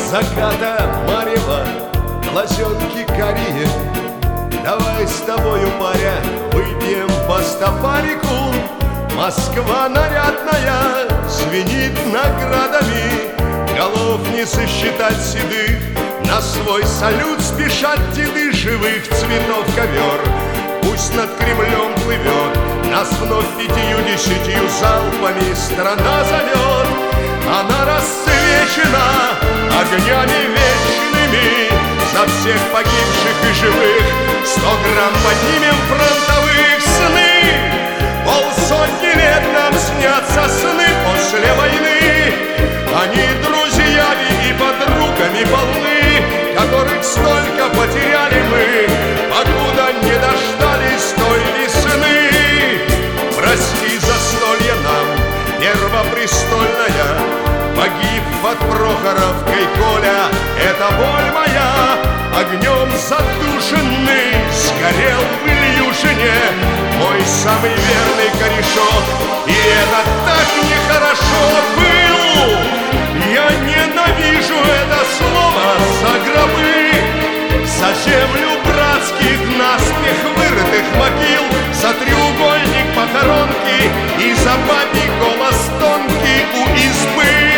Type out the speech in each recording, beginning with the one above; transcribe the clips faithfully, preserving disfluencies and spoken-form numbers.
заката марева, глазенки карие. Давай с тобою, паря, выпьем по стопарику. Москва нарядная звенит наградами, голов не сосчитать седых, на свой салют спешат деды. Живых цветов ковер пусть над Кремлем плывет, нас вновь пятью-десятью залпами страна зовет. Она расцвечена огнями вечными, за всех погибших и живых сто грамм поднимем фронтовых. Сны, полсотни лет нам снятся сны после войны. Они друзьями и подругами полны, которых столько потеряли мы, покуда не дождались той весны. Прости застолье нам, первопрестольная, погиб под Прохоровкой Коля, это боль моя. Огнем задушенный сгорел в Ильюшине мой самый верный корешок, и это так нехорошо. Был, я ненавижу это слово, за гробы, за землю братских наспех вырытых могил, за треугольник похоронки и за бабий голос тонкий у избы.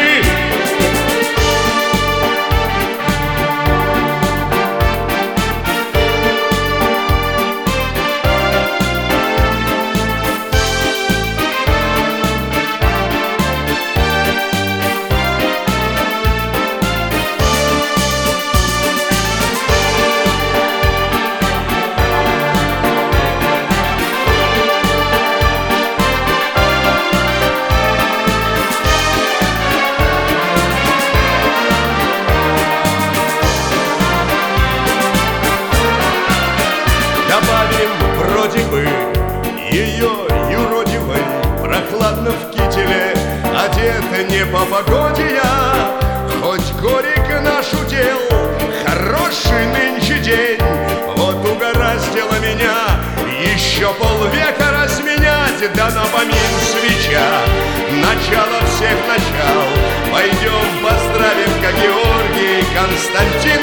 Добавим вроде бы ее юродивой, прохладно в кителе, одета не по погоде я. Хоть горек наш удел, хороший нынче день, вот угораздило меня еще полвека разменять, да на помин свеча, начало всех начал. Пойдем поздравим, как Георгий Константин